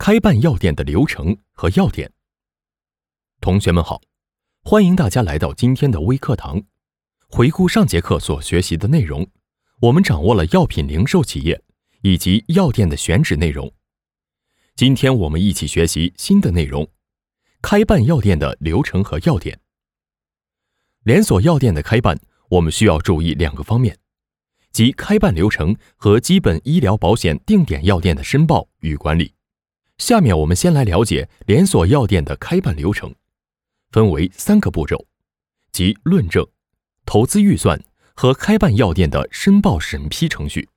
开办药店的流程和要点。同学们好，欢迎大家来到今天的微课堂。回顾上节课所学习的内容，我们掌握了药品零售企业以及药店的选址内容。今天我们一起学习新的内容，开办药店的流程和要点。连锁药店的开办，我们需要注意两个方面，即开办流程和基本医疗保险定点药店的申报与管理。下面我们先来了解连锁药店的开办流程，分为3个步骤，即论证、投资预算和开办药店的申报审批程序。